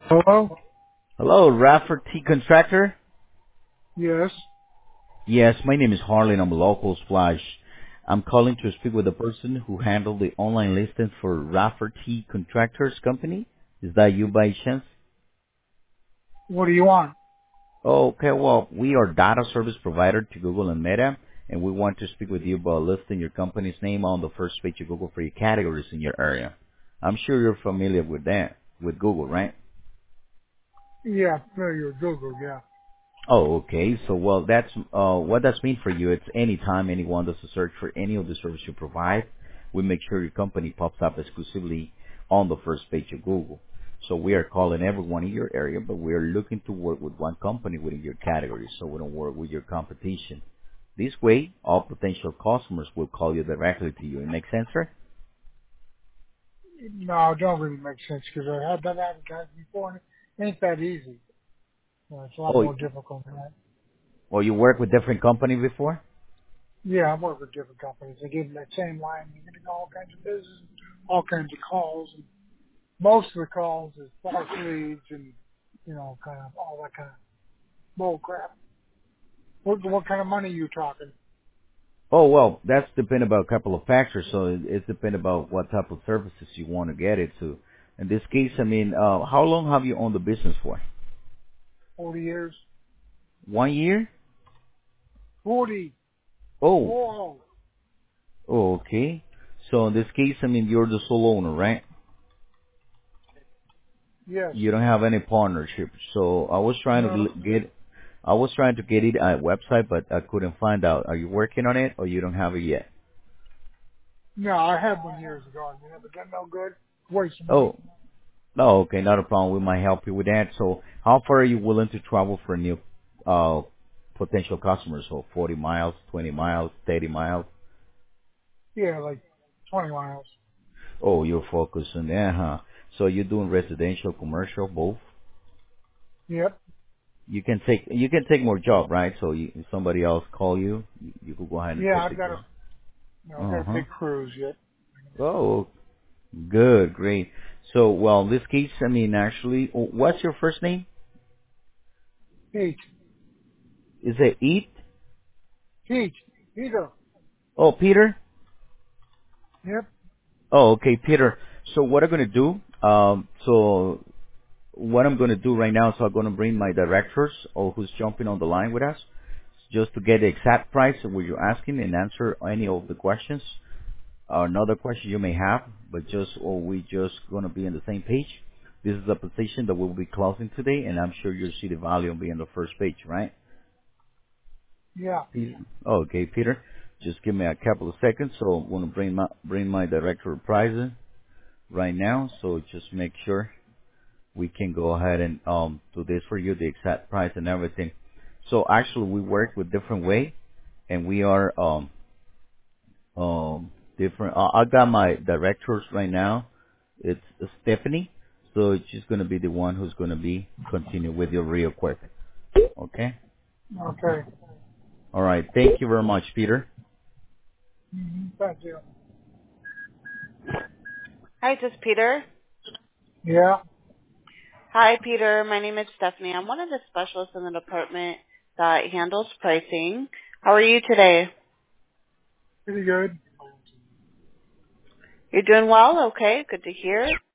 Hello? Hello, Rafferty Contractor? Yes. Yes, my name is Harlan. I'm a local splash. I'm calling to speak with the person who handled the online listing for Rafferty Contractors Company. Is that you by chance? What do you want? Oh, okay, well, we are data service provider to Google and Meta, and we want to speak with you about listing your company's name on the first page of Google for your categories in your area. I'm sure you're familiar with that, with Google, right? Yeah, familiar with Google, yeah. Oh, okay. So, well, that's what that's mean for you. It's anytime anyone does a search for any of the service you provide, we make sure your company pops up exclusively on the first page of Google. So we are calling everyone in your area, but we are looking to work with one company within your category, so we don't work with your competition. This way, all potential customers will call you directly to you. It makes sense, sir? No, it don't really make sense because I have done advertising before and it ain't that easy. It's a lot Oh, more difficult than that. well, you work with different company before? Yeah, I work with different companies. They give them that same line. You're getting all kinds of business, all kinds of calls. And most of the calls is false leads and, kind of all that kind of bull crap. What kind of money are you talking? Oh, well, that's depend about a couple of factors. So it's depend about what type of services you want to get it to. In this case, I mean, how long have you owned the business for? 40 years? 1 year? 40. Oh, Whoa. oh, okay. So in this case, I mean, you're the sole owner, right? Yes. You don't have any partnership. So No. I was trying to get it at a website, but I couldn't find out. Are you working on it or you don't have it yet? No, I had one years ago. And it done no good. Waste of money. Oh, no, okay, not a problem. We might help you with that. So how far are you willing to travel for new uh potential customers? So 40 miles, 20 miles, 30 miles? Yeah, like 20 miles. Oh, you're focused on that, huh? So you're doing residential, commercial, both? Yep. You can take more job, right? So if somebody else call you, you could go ahead and Yeah, take the job. I've got a Uh-huh. big cruise yet. Oh, good, great. So, well, in this case, I mean, actually, what's your first name? Pete. Is it Eat? Pete. Peter. Oh, Peter? Yep. Oh, okay, Peter. So what I'm gonna do, what I'm gonna do right now is I'm gonna bring my directors or who's jumping on the line with us, just to get the exact price of what you're asking and answer any of the questions. Another question you may have, but we just gonna be on the same page. This is a position that we'll be closing today, and I'm sure you'll see the value of being on the first page, right? Yeah. Okay, Peter. Just give me a couple of seconds. So I'm gonna bring my director of pricing right now. So just make sure we can go ahead and do this for you, the exact price and everything. So actually, we work with different way, and we are different. I got my directors right now. It's Stephanie, so she's gonna be the one who's gonna be continue with you real quick. Okay. Okay. All right. Thank you very much, Peter. Thank you. Hi, this is Peter. Yeah. Hi, Peter. My name is Stephanie. I'm one of the specialists in the department that handles pricing. How are you today? Pretty good. You're doing well? Okay, good to hear.